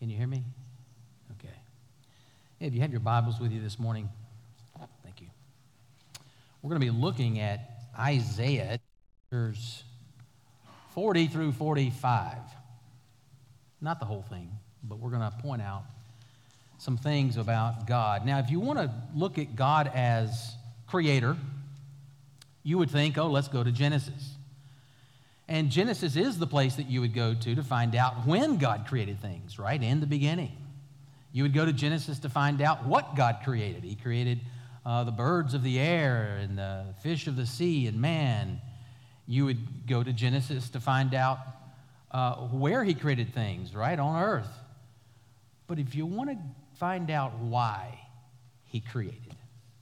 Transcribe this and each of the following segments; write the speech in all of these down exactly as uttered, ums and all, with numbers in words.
Can you hear me? Okay. Hey, if you have your Bibles with you this morning, thank you. We're going to be looking at Isaiah chapters forty through forty-five. Not the whole thing, but we're going to point out some things about God. Now, if you want to look at God as creator, you would think, oh, let's go to Genesis. And Genesis is the place that you would go to to find out when God created things, right? In the beginning. You would go to Genesis to find out what God created. He created uh, the birds of the air and the fish of the sea and man. You would go to Genesis to find out uh, where he created things, right? On earth. But if you want to find out why he created,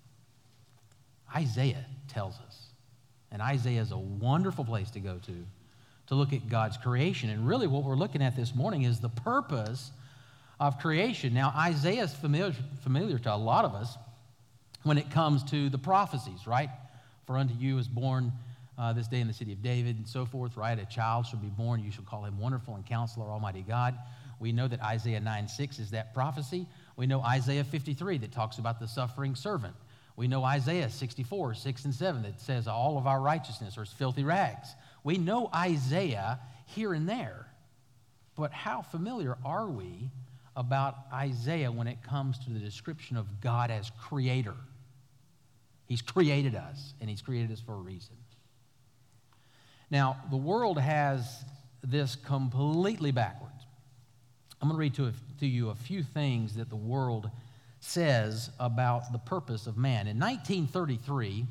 Isaiah tells us. And Isaiah is a wonderful place to go to, to look at God's creation. And really what we're looking at this morning is the purpose of creation. Now, Isaiah is familiar, familiar to a lot of us when it comes to the prophecies, right? For unto you is born uh, this day in the city of David and so forth, right? A child shall be born. You shall call him Wonderful and Counselor, Almighty God. We know that Isaiah nine six is that prophecy. We know Isaiah fifty-three that talks about the suffering servant. We know Isaiah sixty-four, six and seven that says all of our righteousness are as filthy rags. We know Isaiah here and there. But how familiar are we about Isaiah when it comes to the description of God as creator? He's created us, and he's created us for a reason. Now, the world has this completely backwards. I'm going to read to, a, to you a few things that the world says about the purpose of man. In nineteen thirty-three,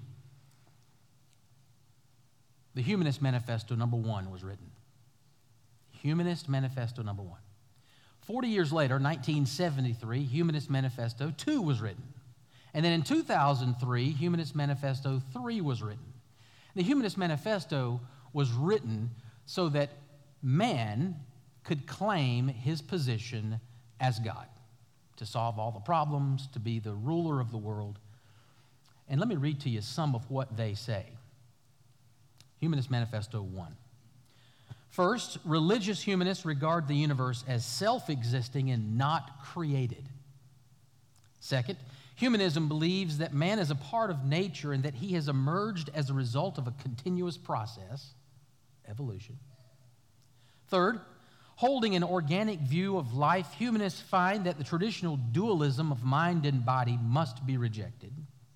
the Humanist Manifesto number one was written. Humanist Manifesto number one. Forty years later, nineteen seventy-three, Humanist Manifesto two was written. And then in two thousand three, Humanist Manifesto three was written. The Humanist Manifesto was written so that man could claim his position as God, to solve all the problems, to be the ruler of the world. And let me read to you some of what they say. Humanist Manifesto one. First, religious humanists regard the universe as self-existing and not created. Second, humanism believes that man is a part of nature and that he has emerged as a result of a continuous process, evolution. Third, holding an organic view of life, humanists find that the traditional dualism of mind and body must be rejected.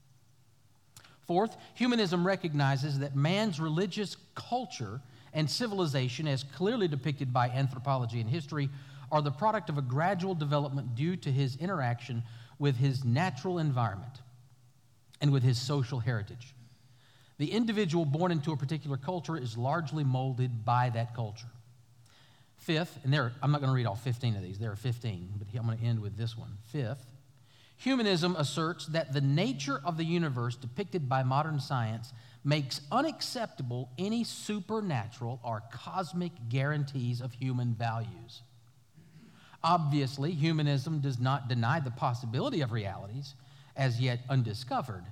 Fourth, humanism recognizes that man's religious culture and civilization, as clearly depicted by anthropology and history, are the product of a gradual development due to his interaction with his natural environment and with his social heritage. The individual born into a particular culture is largely molded by that culture. Fifth, and there, I'm not going to read all fifteen of these. There are fifteen, but I'm going to end with this one. Fifth, humanism asserts that the nature of the universe depicted by modern science makes unacceptable any supernatural or cosmic guarantees of human values. Obviously, humanism does not deny the possibility of realities as yet undiscovered,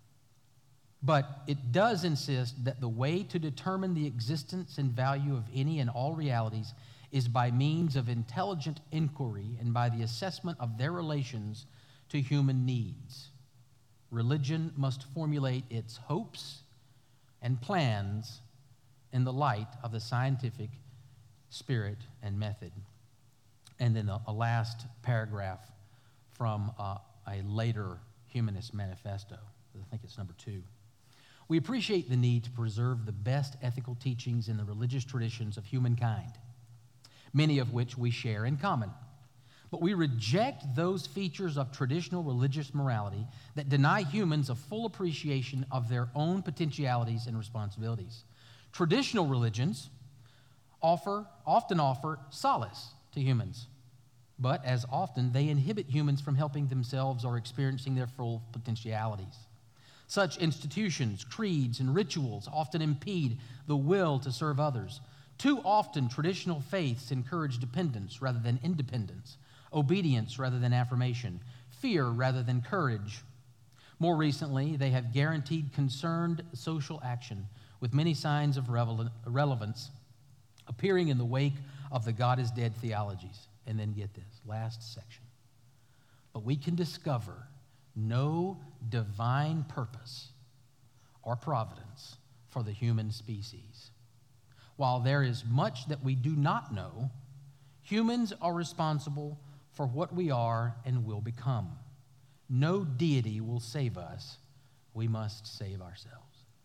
but it does insist that the way to determine the existence and value of any and all realities is by means of intelligent inquiry and by the assessment of their relations to human needs. Religion must formulate its hopes and plans in the light of the scientific spirit and method. And then a, a last paragraph from uh, a later Humanist Manifesto. I think it's number two. We appreciate the need to preserve the best ethical teachings in the religious traditions of humankind, many of which we share in common. But we reject those features of traditional religious morality that deny humans a full appreciation of their own potentialities and responsibilities. Traditional religions offer, often offer solace to humans, but as often they inhibit humans from helping themselves or experiencing their full potentialities. Such institutions, creeds, and rituals often impede the will to serve others. Too often, traditional faiths encourage dependence rather than independence, obedience rather than affirmation, fear rather than courage. More recently, they have guaranteed concerned social action with many signs of relevance appearing in the wake of the God is dead theologies. and then get this, last section. But we can discover no divine purpose or providence for the human species. While there is much that we do not know, humans are responsible for what we are and will become. No deity will save us. We must save ourselves.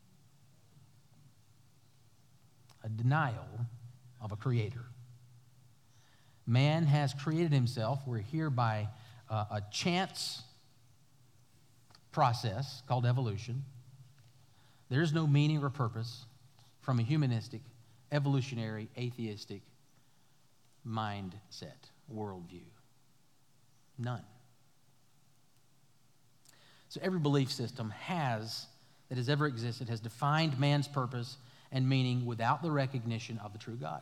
A denial of a creator. Man has created himself. We're here by uh, a chance process called evolution. There's no meaning or purpose from a humanistic, evolutionary, atheistic mindset, worldview. None. So every belief system has, that has ever existed, has defined man's purpose and meaning without the recognition of the true God.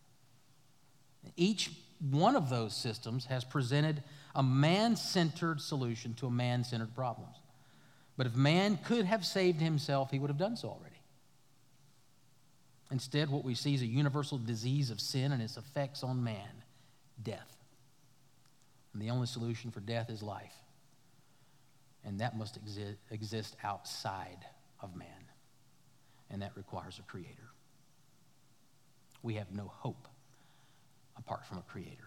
Each one of those systems has presented a man-centered solution to a man-centered problem. But if man could have saved himself, he would have done so already. Instead, what we see is a universal disease of sin and its effects on man, death. And the only solution for death is life. And that must exi- exist outside of man. And that requires a creator. We have no hope apart from a creator.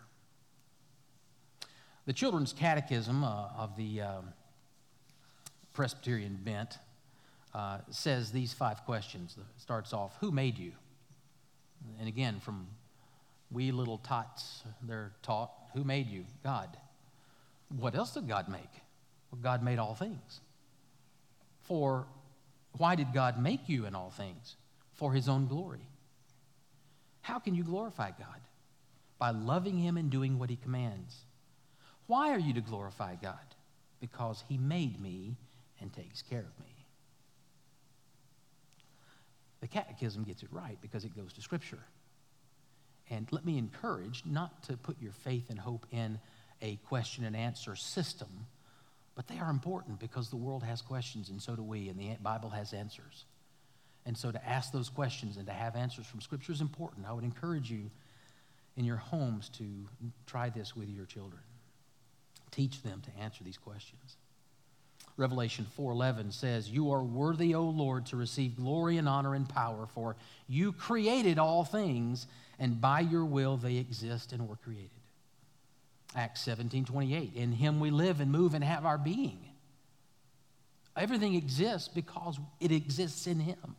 The Children's Catechism uh, of the um, Presbyterian bent uh, says these five questions. It starts off, who made you? And again, from wee little tots, they're taught, who made you? God. What else did God make? Well, God made all things. For why did God make you in all things? For his own glory. How can you glorify God? By loving him and doing what he commands. Why are you to glorify God? Because he made me and takes care of me. The Catechism gets it right because it goes to Scripture. And let me encourage not to put your faith and hope in a question and answer system, but they are important because the world has questions and so do we, and the Bible has answers. And so to ask those questions and to have answers from Scripture is important. I would encourage you in your homes to try this with your children. Teach them to answer these questions. Revelation four eleven says, you are worthy, O Lord, to receive glory and honor and power, for you created all things, and by your will they exist and were created. Acts seventeen twenty-eight, in him we live and move and have our being. Everything exists because it exists in him.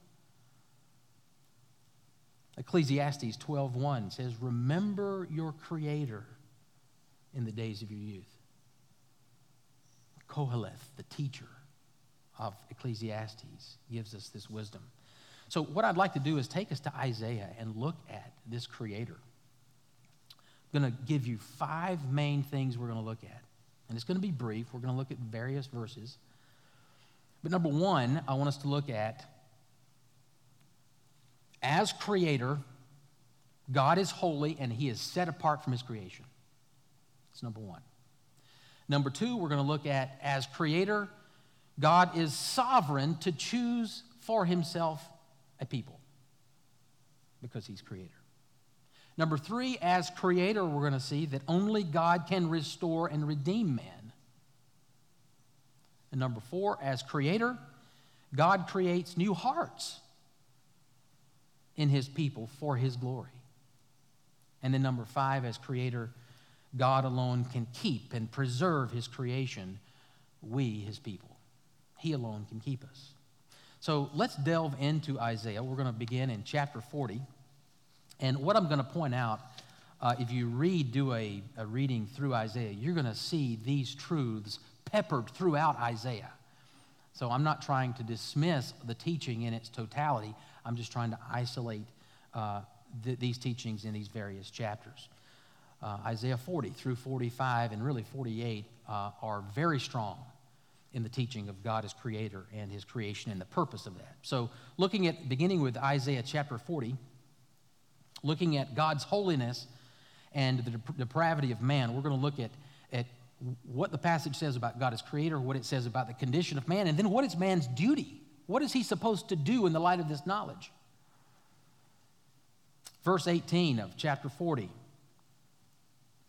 Ecclesiastes twelve one says, remember your Creator in the days of your youth. Koheleth, the teacher of Ecclesiastes, gives us this wisdom. So what I'd like to do is take us to Isaiah and look at this Creator. I'm going to give you five main things we're going to look at. And it's going to be brief. We're going to look at various verses. But number one, I want us to look at, as Creator, God is holy and he is set apart from his creation. That's number one. Number two, we're going to look at, as Creator, God is sovereign to choose for himself a people because he's Creator. Number three, as Creator, we're going to see that only God can restore and redeem man. And number four, as Creator, God creates new hearts in his people for his glory. And then number five, as Creator, God alone can keep and preserve his creation, we, his people. He alone can keep us. So let's delve into Isaiah. We're going to begin in chapter forty. And what I'm going to point out, uh, if you read, do a, a reading through Isaiah, you're going to see these truths peppered throughout Isaiah. So I'm not trying to dismiss the teaching in its totality. I'm just trying to isolate uh, th- these teachings in these various chapters. Uh, Isaiah forty through forty-five and really forty-eight uh, are very strong in the teaching of God as Creator and his creation and the purpose of that. So looking at, beginning with Isaiah chapter forty, looking at God's holiness and the dep- depravity of man, we're going to look at, at what the passage says about God as Creator, what it says about the condition of man, and then what is man's duty? What is he supposed to do in the light of this knowledge? Verse eighteen of chapter forty.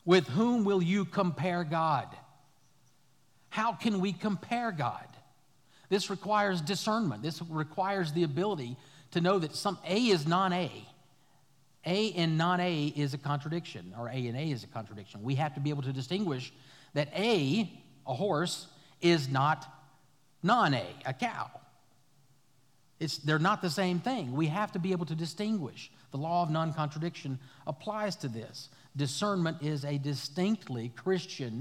With whom will you compare God? How can we compare God? This requires discernment. This requires the ability to know that some A is non-A. A and non-A is a contradiction, or A and A is a contradiction. We have to be able to distinguish that A, a horse, is not non-A, a cow. It's, they're not the same thing. We have to be able to distinguish. The law of non-contradiction applies to this. Discernment is a distinctly Christian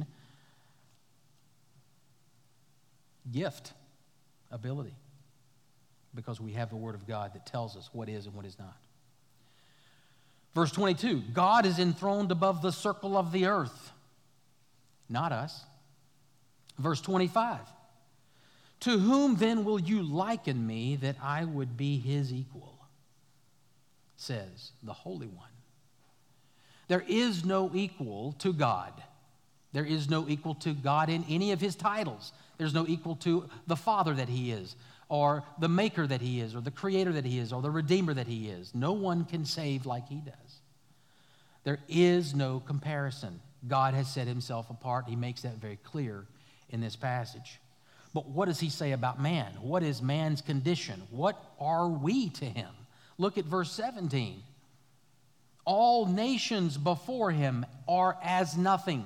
gift, ability, because we have the Word of God that tells us what is and what is not. Verse twenty-two, God is enthroned above the circle of the earth, not us. Verse twenty-five, to whom then will you liken me that I would be his equal? Says the Holy One. There is no equal to God. There is no equal to God in any of his titles. There's no equal to the Father that he is, or the Maker that he is, or the Creator that he is, or the Redeemer that he is. No one can save like he does. There is no comparison. God has set himself apart. He makes that very clear in this passage. But what does he say about man? What is man's condition? What are we to him? Look at verse seventeen. All nations before him are as nothing.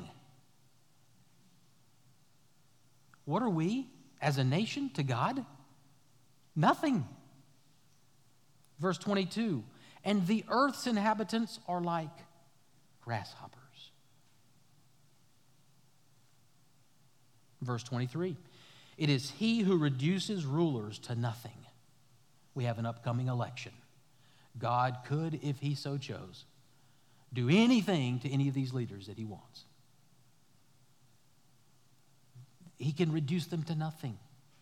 What are we as a nation to God? Nothing. Verse twenty-two, and the earth's inhabitants are like grasshoppers. Verse twenty-three, it is he who reduces rulers to nothing. We have an upcoming election. God could, if he so chose, do anything to any of these leaders that he wants. He can reduce them to nothing.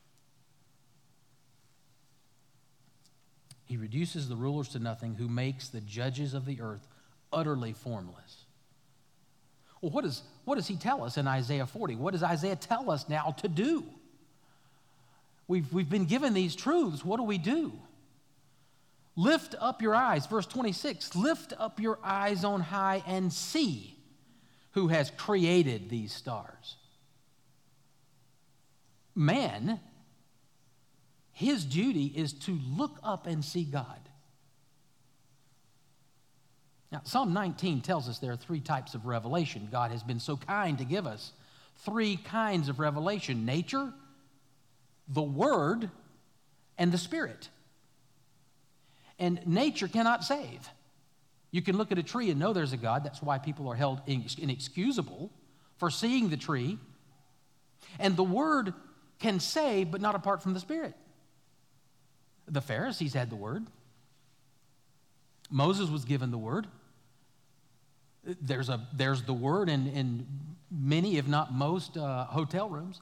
He reduces the rulers to nothing, who makes the judges of the earth utterly formless. Well, what, is, what does he tell us in Isaiah forty? What does Isaiah tell us now to do? We've, we've been given these truths. What do we do? Lift up your eyes. Verse twenty-six, lift up your eyes on high and see who has created these stars. Man, his duty is to look up and see God. Now, Psalm nineteen tells us there are three types of revelation. God has been so kind to give us three kinds of revelation: nature, the Word, and the Spirit. And nature cannot save. You can look at a tree and know there's a God. That's why people are held inexcusable for seeing the tree. And the Word can save, but not apart from the Spirit. The Pharisees had the Word. Moses was given the Word. There's, a, there's the Word in, in many, if not most, uh, hotel rooms.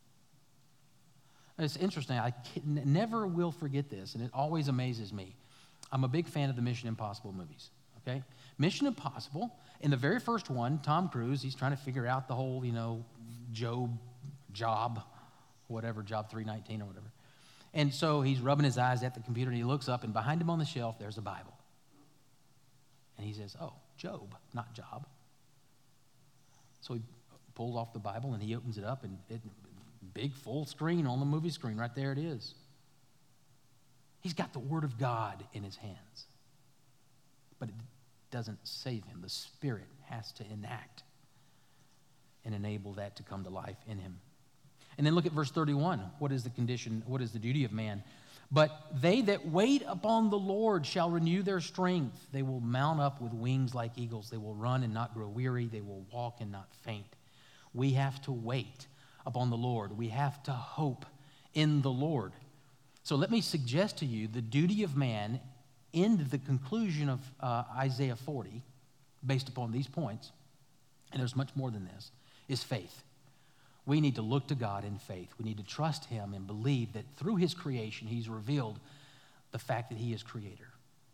It's interesting. I can, never will forget this, and it always amazes me. I'm a big fan of the Mission Impossible movies, okay? Mission Impossible, in the very first one, Tom Cruise, he's trying to figure out the whole, you know, Job, job, whatever, job three nineteen or whatever. And so he's rubbing his eyes at the computer, and he looks up, and behind him on the shelf, there's a Bible. And he says, oh, Job, not job. So he pulls off the Bible, and he opens it up, and it, big full screen on the movie screen, right there it is. He's got the Word of God in his hands. But it doesn't save him. The Spirit has to enact and enable that to come to life in him. And then look at verse thirty-one. What is the condition? What is the duty of man? But they that wait upon the Lord shall renew their strength. They will mount up with wings like eagles. They will run and not grow weary. They will walk and not faint. We have to wait upon the Lord. We have to hope in the Lord. So let me suggest to you the duty of man in the conclusion of uh, Isaiah forty, based upon these points, and there's much more than this, is faith. We need to look to God in faith. We need to trust him and believe that through his creation, he's revealed the fact that he is creator.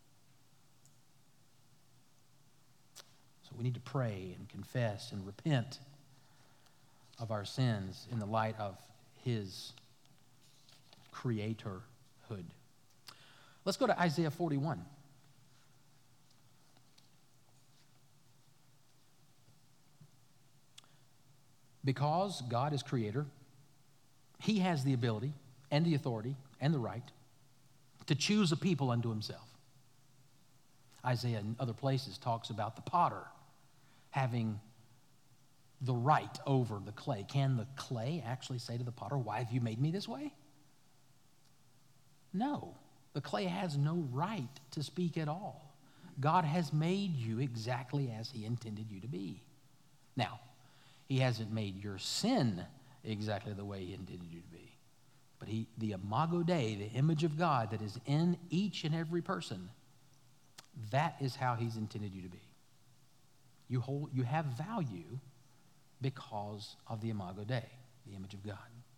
So we need to pray and confess and repent of our sins in the light of his creatorhood. Let's go to Isaiah forty-one. Because God is creator, he has the ability and the authority and the right to choose a people unto himself. Isaiah in other places talks about the potter having the right over the clay. Can the clay actually say to the potter, why have you made me this way? No. The clay has no right to speak at all. God has made you exactly as he intended you to be. Now, he hasn't made your sin exactly the way he intended you to be. But he, the imago Dei, the image of God that is in each and every person, that is how he's intended you to be. You hold, you have value because of the imago Dei, the image of God.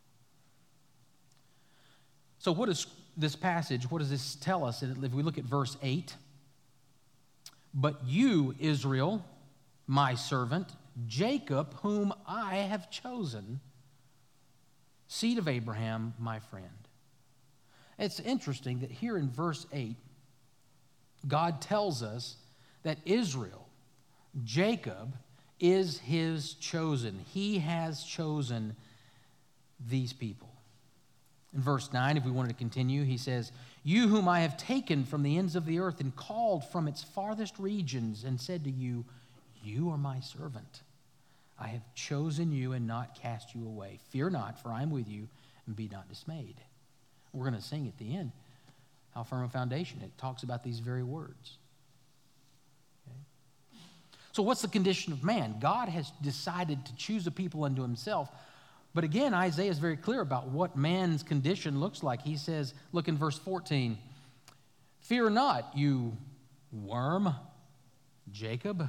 So what is this passage, what does this tell us? If we look at verse eight, but you, Israel, my servant, Jacob, whom I have chosen, seed of Abraham, my friend. It's interesting that here in verse eight, God tells us that Israel, Jacob, is his chosen. He has chosen these people. In verse nine, if we wanted to continue, he says, you whom I have taken from the ends of the earth and called from its farthest regions and said to you, you are my servant. I have chosen you and not cast you away. Fear not, for I am with you, and be not dismayed. We're going to sing at the end, how firm a foundation. It talks about these very words. Okay? So what's the condition of man? God has decided to choose a people unto himself. But again, Isaiah is very clear about what man's condition looks like. He says, look in verse fourteen, fear not, you worm, Jacob.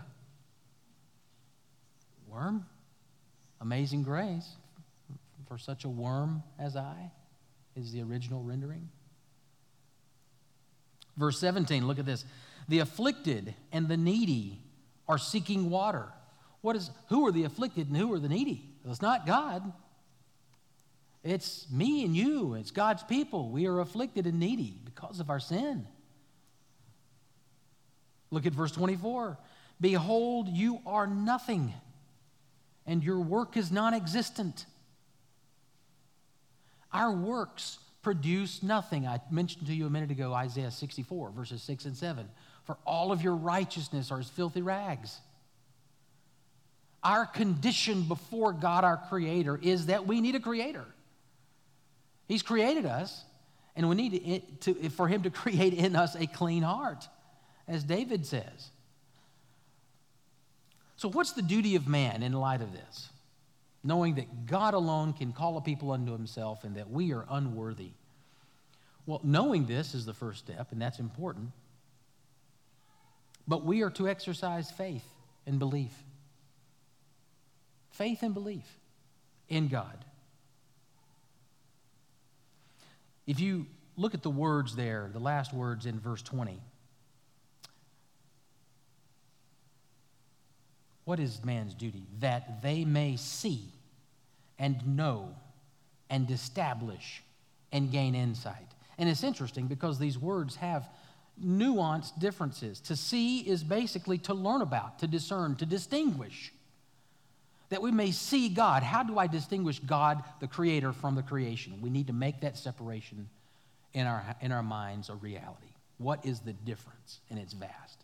Worm? Amazing grace for such a worm as I is the original rendering. Verse seventeen, look at this. The afflicted and the needy are seeking water. What is, who are the afflicted and who are the needy? Well, it's not God. It's me and you. It's God's people. We are afflicted and needy because of our sin. Look at verse twenty-four. Behold, you are nothing, and your work is non-existent. Our works produce nothing. I mentioned to you a minute ago Isaiah sixty-four, verses six and seven. For all of your righteousness are as filthy rags. Our condition before God, our Creator, is that we need a Creator. He's created us, and we need to, to, for him to create in us a clean heart, as David says. So what's the duty of man in light of this? Knowing that God alone can call a people unto himself and that we are unworthy. Well, knowing this is the first step, and that's important. But we are to exercise faith and belief. Faith and belief in God. If you look at the words there, the last words in verse twenty, what is man's duty? That they may see and know and establish and gain insight. And it's interesting because these words have nuanced differences. To see is basically to learn about, to discern, to distinguish. That we may see God. How do I distinguish God, the Creator, from the creation? We need to make that separation in our, in our minds a reality. What is the difference? And it's vast.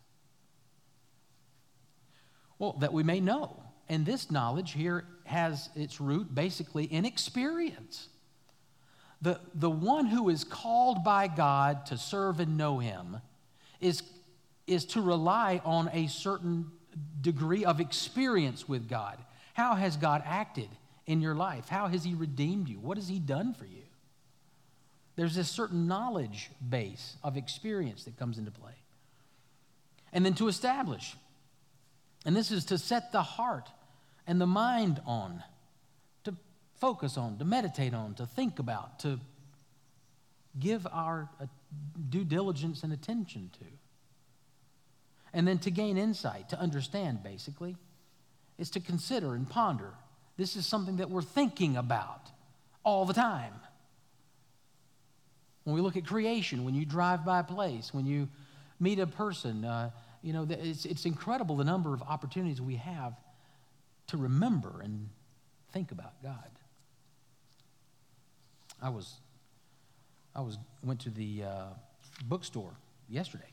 Well, that we may know. And this knowledge here has its root basically in experience. The, the one who is called by God to serve and know him is, is to rely on a certain degree of experience with God. How has God acted in your life? How has he redeemed you? What has he done for you? There's this certain knowledge base of experience that comes into play. And then to establish. And this is to set the heart and the mind on, to focus on, to meditate on, to think about, to give our uh, due diligence and attention to. And then to gain insight, to understand, basically, is to consider and ponder. This is something that we're thinking about all the time. When we look at creation, when you drive by a place, when you meet a person, uh, you know, it's, it's incredible the number of opportunities we have to remember and think about God. I was, I was went to the uh, bookstore yesterday,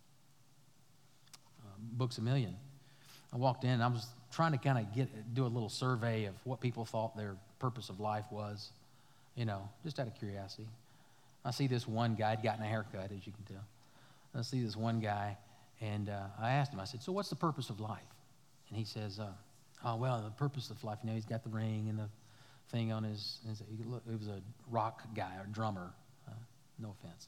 uh, Books A Million. I walked in, and I was trying to kind of get do a little survey of what people thought their purpose of life was, you know, just out of curiosity. I see this one guy, he'd gotten a haircut, as you can tell. I see this one guy, and uh, I asked him, I said, so what's the purpose of life? And he says, uh, oh, well, the purpose of life, you know, he's got the ring and the thing on his, his he was a rock guy or drummer, uh, no offense.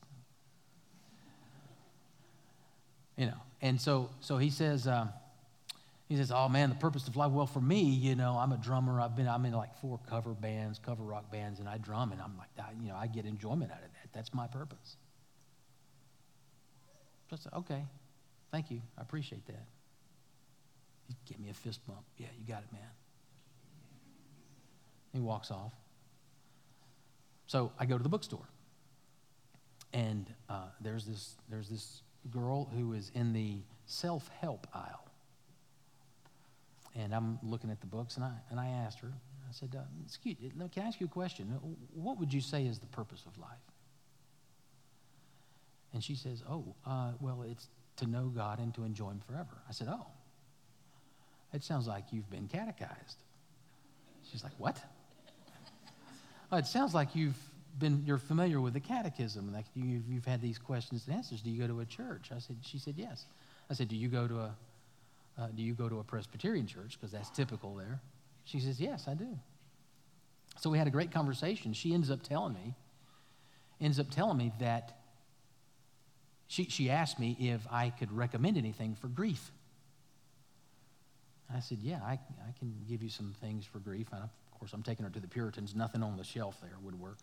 You know, and so so he says, uh, he says, oh man, the purpose of life, well, for me, you know, I'm a drummer, I've been, I'm in like four cover bands, cover rock bands, and I drum, and I'm like, I, you know, I get enjoyment out of that, that's my purpose. So I said, okay, thank you, I appreciate that. He gave me a fist bump, yeah, you got it, man. He walks off. So I go to the bookstore, and uh, there's this there's this girl who is in the self-help aisle, and I'm looking at the books, and I and I asked her, I said, uh, "Excuse, can I ask you a question? What would you say is the purpose of life?" And she says, "Oh, uh, well, it's to know God and to enjoy Him forever." I said, "Oh, it sounds like you've been catechized." She's like, "What?" "Oh, it sounds like you've been, you're familiar with the catechism, like you've, you've had these questions and answers. Do you go to a church?" I said, she said, "Yes." I said, "Do you go to a, uh, do you go to a Presbyterian church? Because that's typical there." She says, "Yes, I do." So we had a great conversation. She ends up telling me, ends up telling me that she, she asked me if I could recommend anything for grief. I said, "Yeah, I, I can give you some things for grief." And of course, I'm taking her to the Puritans. Nothing on the shelf there would work.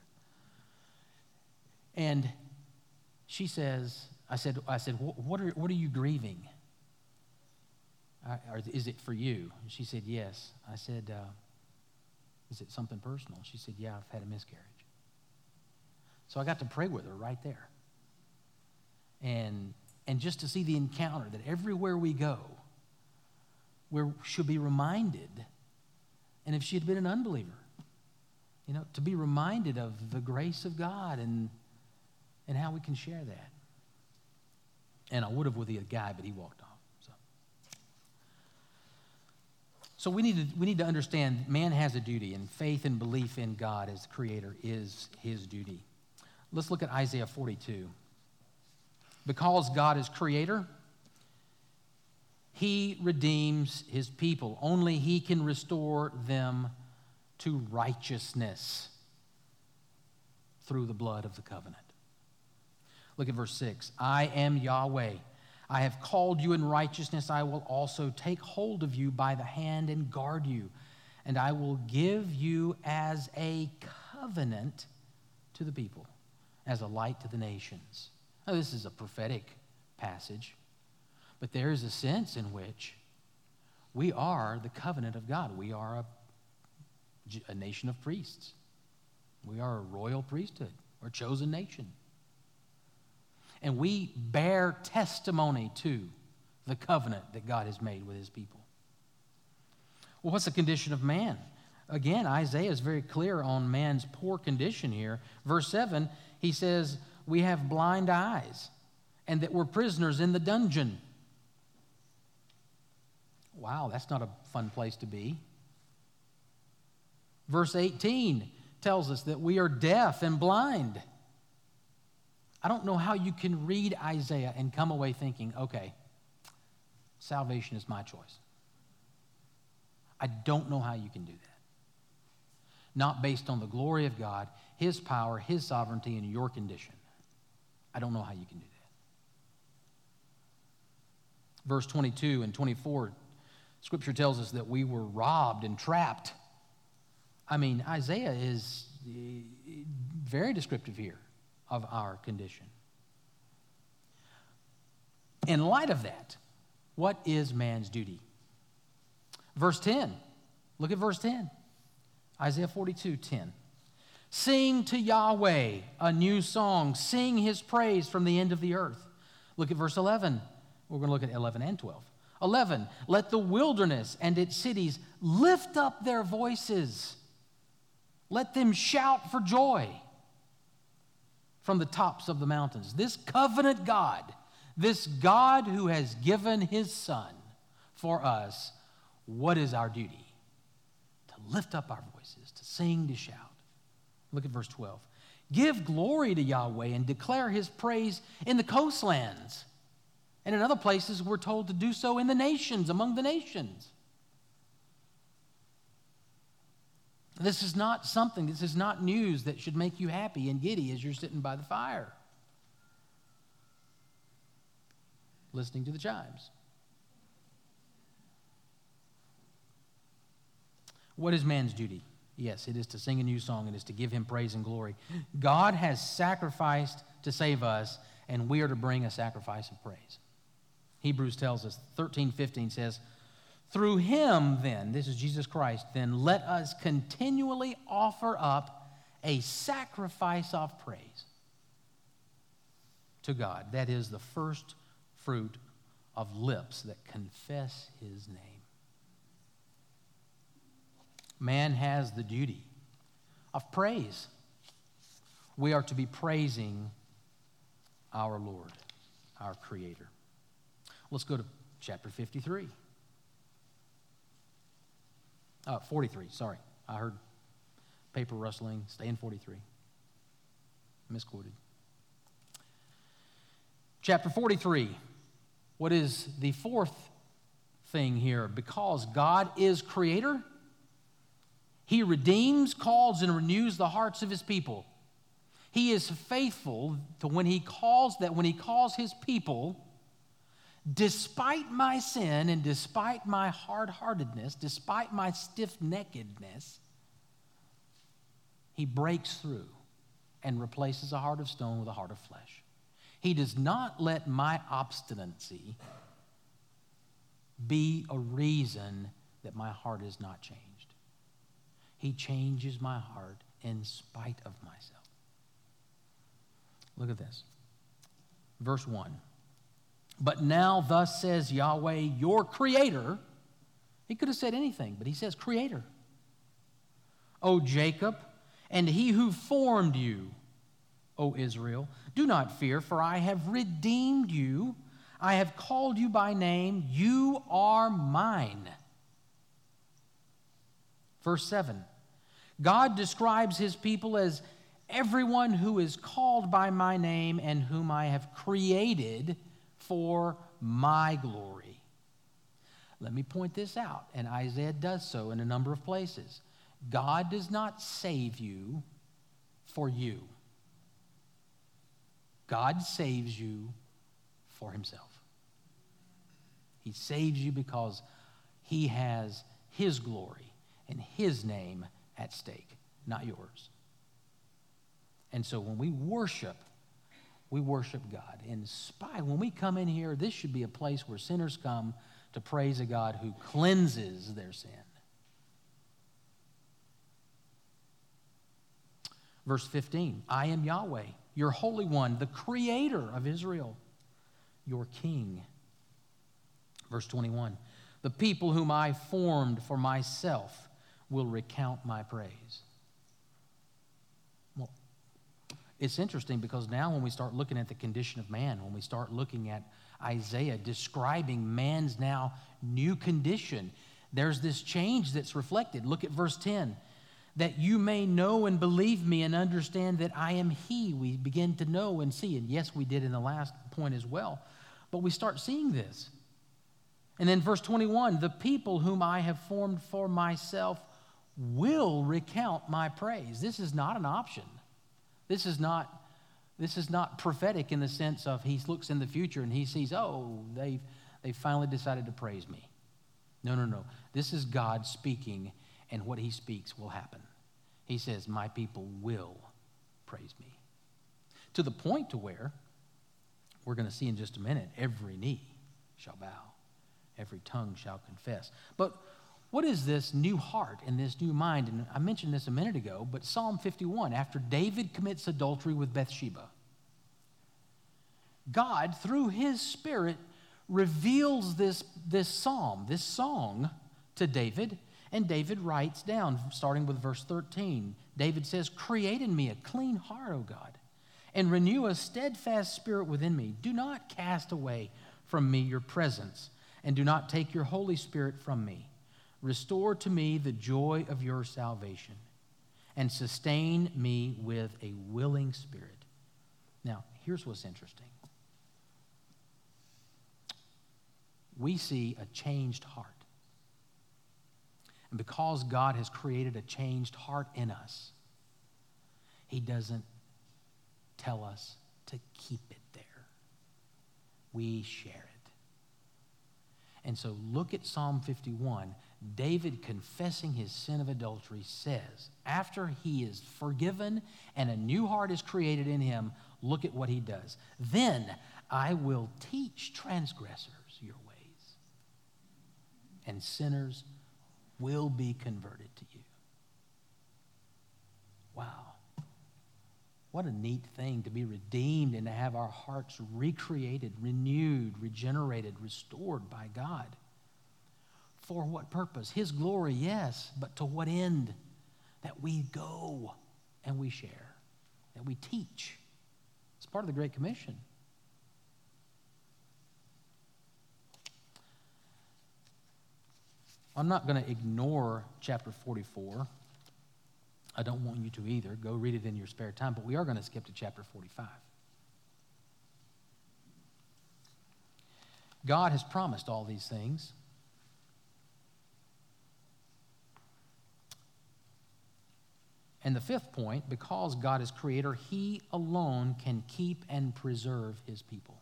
And she says, I said, I said, what are, what are you grieving? I, or is it for you? And she said, "Yes." I said, uh, "Is it something personal?" She said, "Yeah, I've had a miscarriage." So I got to pray with her right there. And, and just to see the encounter that everywhere we go, we should be reminded, and if she had been an unbeliever, you know, to be reminded of the grace of God and and how we can share that. And I would have with the guy, but he walked off. So, so we need to we need to understand man has a duty, and faith and belief in God as the Creator is his duty. Let's look at Isaiah forty-two. Because God is Creator, He redeems His people. Only He can restore them to righteousness through the blood of the covenant. Look at verse six. "I am Yahweh. I have called you in righteousness. I will also take hold of you by the hand and guard you. And I will give you as a covenant to the people, as a light to the nations." Now, this is a prophetic passage. But there is a sense in which we are the covenant of God. We are a, a nation of priests. We are a royal priesthood. We're a chosen nation. And we bear testimony to the covenant that God has made with His people. Well, what's the condition of man? Again, Isaiah is very clear on man's poor condition here. Verse seven, he says, "We have blind eyes, and that we're prisoners in the dungeon." Wow, that's not a fun place to be. Verse eighteen tells us that we are deaf and blind. I don't know how you can read Isaiah and come away thinking, okay, salvation is my choice. I don't know how you can do that. Not based on the glory of God, His power, His sovereignty, and your condition. I don't know how you can do that. Verse twenty-two and twenty-four, Scripture tells us that we were robbed and trapped. I mean, Isaiah is very descriptive here of our condition. In light of that, what is man's duty? Verse ten. Look at verse ten. Isaiah forty-two, ten. "Sing to Yahweh a new song. Sing His praise from the end of the earth." Look at verse eleven. We're going to look at eleven and twelve. eleven, "Let the wilderness and its cities lift up their voices. Let them shout for joy from the tops of the mountains. This covenant God, this God who has given his Son for us, what is our duty? To lift up our voices, to sing, to shout. Look at verse twelve. Give glory to Yahweh and declare his praise in the coastlands. And in other places, we're told to do so in the nations, among the nations. This is not something, this is not news that should make you happy and giddy as you're sitting by the fire, listening to the chimes. What is man's duty? Yes, it is to sing a new song. It is to give him praise and glory. God has sacrificed to save us, and we are to bring a sacrifice of praise. Hebrews tells us, thirteen fifteen says, through him then, this is Jesus Christ, then let us continually offer up a sacrifice of praise to God. That is the first fruit of lips that confess his name. Man has the duty of praise. We are to be praising our Lord, our Creator. Let's go to chapter fifty-three. Uh, forty-three, sorry. I heard paper rustling. Stay in forty-three. Misquoted. Chapter forty-three. What is the fourth thing here? Because God is Creator, he redeems, calls, and renews the hearts of his people. He is faithful to when he calls that when he calls his people, despite my sin and despite my hard-heartedness, despite my stiff-neckedness, he breaks through and replaces a heart of stone with a heart of flesh. He does not let my obstinacy be a reason that my heart is not changed. He changes my heart in spite of myself. Look at this. Verse one. But now thus says Yahweh, your Creator. He could have said anything, but he says Creator. O Jacob, and he who formed you, O Israel, do not fear, for I have redeemed you. I have called you by name. You are mine. Verse seven. God describes his people as everyone who is called by my name and whom I have created for my glory. Let me point this out, and Isaiah does so in a number of places. God does not save you for you. God saves you for himself. He saves you because he has his glory and his name at stake, not yours. And so when we worship, we worship God. In spite, when we come in here, this should be a place where sinners come to praise a God who cleanses their sin. Verse fifteen, I am Yahweh, your Holy One, the Creator of Israel, your King. Verse twenty-one, the people whom I formed for myself will recount my praise. Well, it's interesting because now when we start looking at the condition of man, when we start looking at Isaiah describing man's now new condition, there's this change that's reflected. Look at verse ten. That you may know and believe me and understand that I am he. We begin to know and see. And yes, we did in the last point as well. But we start seeing this. And then verse twenty-one, the people whom I have formed for myself will recount my praise. This is not an option. This is not, this is not prophetic in the sense of he looks in the future and he sees, oh, they've, they finally decided to praise me. No, no, no. This is God speaking, and what he speaks will happen. He says, my people will praise me. To the point to where, we're going to see in just a minute, every knee shall bow, every tongue shall confess. But what is this new heart and this new mind? And I mentioned this a minute ago, but Psalm fifty-one, after David commits adultery with Bathsheba, God, through his Spirit, reveals this, this psalm, this song to David, And David writes down, starting with verse thirteen, David says, "Create in me a clean heart, O God, and renew a steadfast spirit within me. Do not cast away from me your presence, and do not take your Holy Spirit from me. Restore to me the joy of your salvation, and sustain me with a willing spirit." Now, here's what's interesting. We see a changed heart. And because God has created a changed heart in us, He doesn't tell us to keep it there. We share it. And so look at Psalm fifty-one. David, confessing his sin of adultery, says, after he is forgiven and a new heart is created in him, look at what he does. "Then I will teach transgressors your ways, and sinners will be converted to you." Wow. What a neat thing to be redeemed and to have our hearts recreated, renewed, regenerated, restored by God. For what purpose? His glory, yes, but to what end? That we go and we share, that we teach. It's part of the Great Commission. I'm not going to ignore chapter forty-four. I don't want you to either. Go read it in your spare time, but we are going to skip to chapter forty-five. God has promised all these things. And the fifth point, because God is creator, He alone can keep and preserve His people.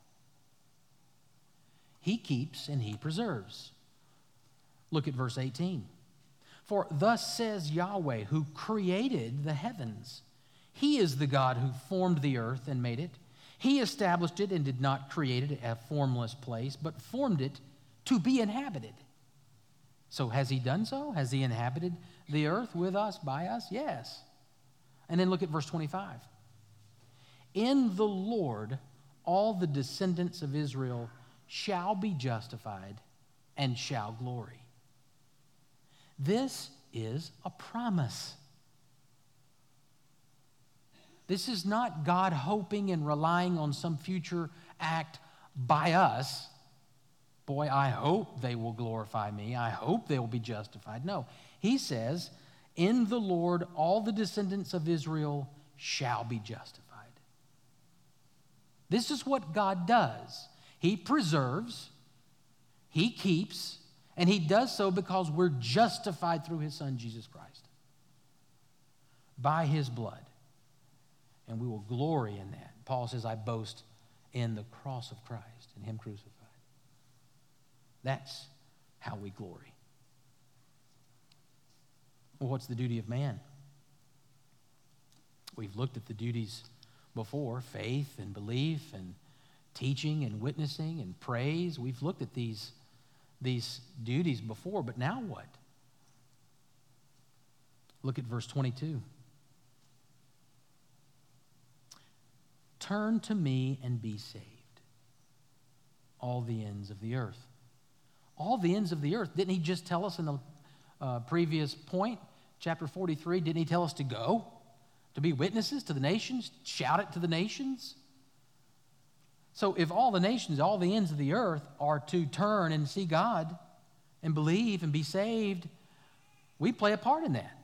He keeps and He preserves. Look at verse eighteen. "For thus says Yahweh, who created the heavens. He is the God who formed the earth and made it. He established it and did not create it a formless place, but formed it to be inhabited." So has He done so? Has He inhabited the earth with us, by us? Yes. And then look at verse twenty-five. "In the Lord all the descendants of Israel shall be justified and shall glory." This is a promise. This is not God hoping and relying on some future act by us. Boy, I hope they will glorify me. I hope they will be justified. No, He says, "In the Lord all the descendants of Israel shall be justified." This is what God does. He preserves, He keeps, and He does so because we're justified through His Son, Jesus Christ, by His blood. And we will glory in that. Paul says, "I boast in the cross of Christ, in Him crucified." That's how we glory. Well, what's the duty of man? We've looked at the duties before: faith and belief and teaching and witnessing and praise. We've looked at these these duties before, but now what? Look at verse twenty-two. "Turn to me and be saved, all the ends of the earth." All the ends of the earth. Didn't He just tell us in the uh, previous point, chapter forty-three, didn't He tell us to go, to be witnesses to the nations, shout it to the nations? So if all the nations, all the ends of the earth are to turn and see God and believe and be saved, we play a part in that.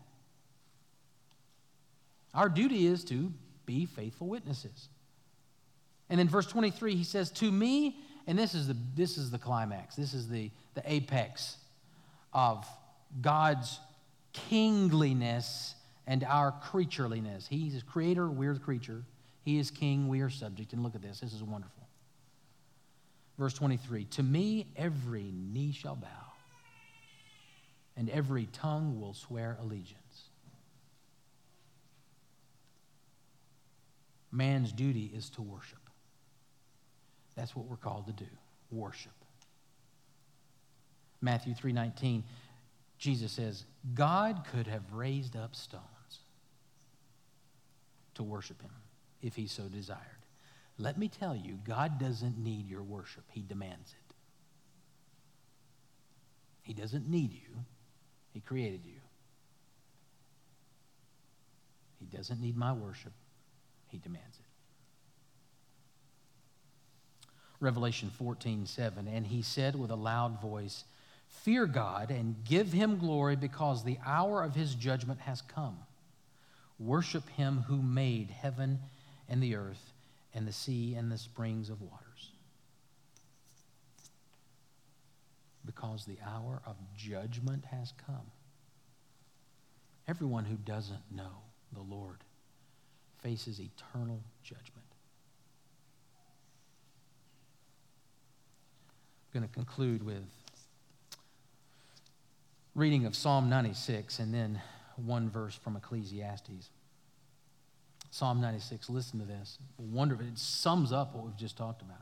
Our duty is to be faithful witnesses. And in verse twenty-three, He says, "To me," and this is the this is the climax, this is the, the apex of God's kingliness and our creatureliness. He's a creator, we're the creature. He is king, we are subject. And look at this, this is wonderful. Verse twenty-three, "To me every knee shall bow, and every tongue will swear allegiance." Man's duty is to worship. That's what we're called to do, worship. Matthew three nineteen, Jesus says, "God could have raised up stones to worship Him if He so desired." Let me tell you, God doesn't need your worship. He demands it. He doesn't need you. He created you. He doesn't need my worship. He demands it. Revelation fourteen seven, and he said with a loud voice, fear God and give him glory, because the hour of his judgment has come. Worship him who made heaven and the earth and the sea and the springs of waters. Because the hour of judgment has come. Everyone who doesn't know the Lord faces eternal judgment. I'm going to conclude with reading of Psalm ninety-six and then one verse from Ecclesiastes. Psalm ninety-six, listen to this. Wonderful. It sums up what we've just talked about.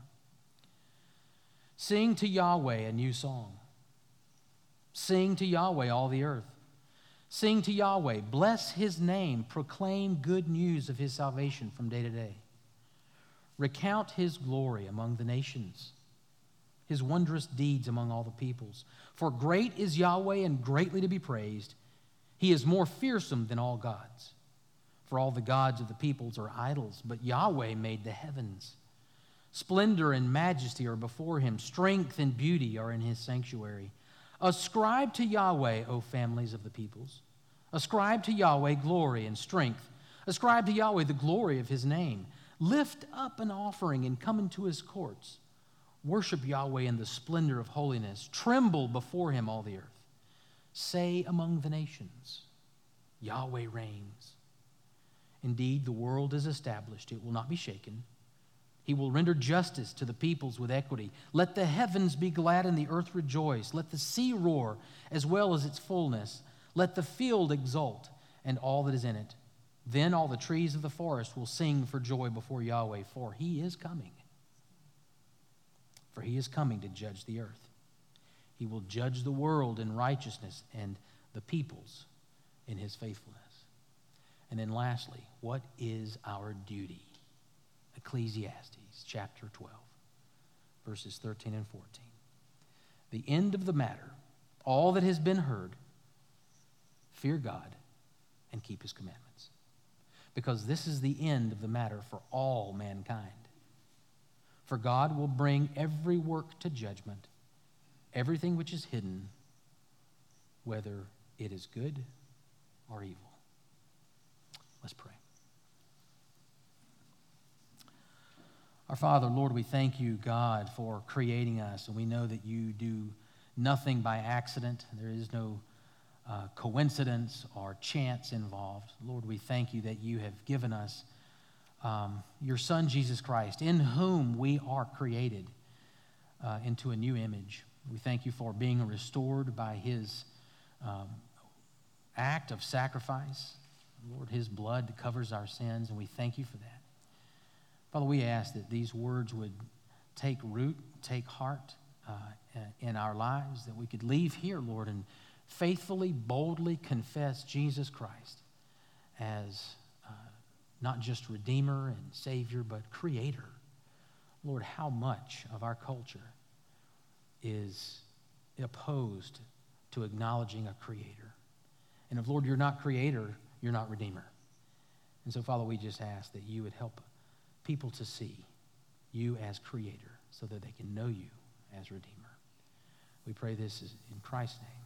Sing to Yahweh a new song. Sing to Yahweh, all the earth. Sing to Yahweh, bless his name, proclaim good news of his salvation from day to day. Recount his glory among the nations, his wondrous deeds among all the peoples. For great is Yahweh and greatly to be praised. He is more fearsome than all gods. For all the gods of the peoples are idols, but Yahweh made the heavens. Splendor and majesty are before him. Strength and beauty are in his sanctuary. Ascribe to Yahweh, O families of the peoples. Ascribe to Yahweh glory and strength. Ascribe to Yahweh the glory of his name. Lift up an offering and come into his courts. Worship Yahweh in the splendor of holiness. Tremble before him, all the earth. Say among the nations, Yahweh reigns. Indeed, the world is established. It will not be shaken. He will render justice to the peoples with equity. Let the heavens be glad and the earth rejoice. Let the sea roar as well as its fullness. Let the field exult and all that is in it. Then all the trees of the forest will sing for joy before Yahweh, for he is coming. For he is coming to judge the earth. He will judge the world in righteousness and the peoples in his faithfulness. And then lastly, what is our duty? Ecclesiastes chapter twelve, verses thirteen and fourteen. The end of the matter, all that has been heard, fear God and keep his commandments. Because this is the end of the matter for all mankind. For God will bring every work to judgment, everything which is hidden, whether it is good or evil. Let's pray. Our Father, Lord, we thank you, God, for creating us, and we know that you do nothing by accident. There is no uh, coincidence or chance involved. Lord, we thank you that you have given us um, your Son, Jesus Christ, in whom we are created uh, into a new image. We thank you for being restored by his um, act of sacrifice. Lord, his blood covers our sins, and we thank you for that. Father, we ask that these words would take root, take heart uh, in our lives, that we could leave here, Lord, and faithfully, boldly confess Jesus Christ as uh, not just Redeemer and Savior, but Creator. Lord, how much of our culture is opposed to acknowledging a Creator? And if, Lord, you're not Creator, you're not Redeemer. And so, Father, we just ask that you would help people to see you as Creator so that they can know you as Redeemer. We pray this in Christ's name.